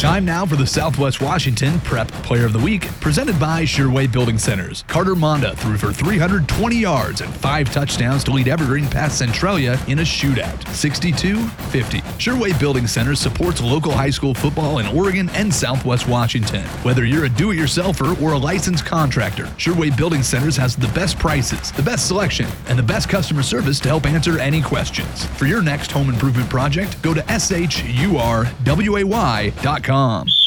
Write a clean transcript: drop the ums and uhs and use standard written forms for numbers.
Time now for the Southwest Washington Prep Player of the Week, presented by Sherway Building Centers. Carter Monda threw for 320 yards and 5 touchdowns to lead Evergreen past Centralia in a shootout, 62-50. Sherway Building Centers supports local high school football in Oregon and Southwest Washington. Whether you're a do-it-yourselfer or a licensed contractor, Sherway Building Centers has the best prices, the best selection, and the best customer service to help answer any questions. For your next home improvement project, go to shurway.com.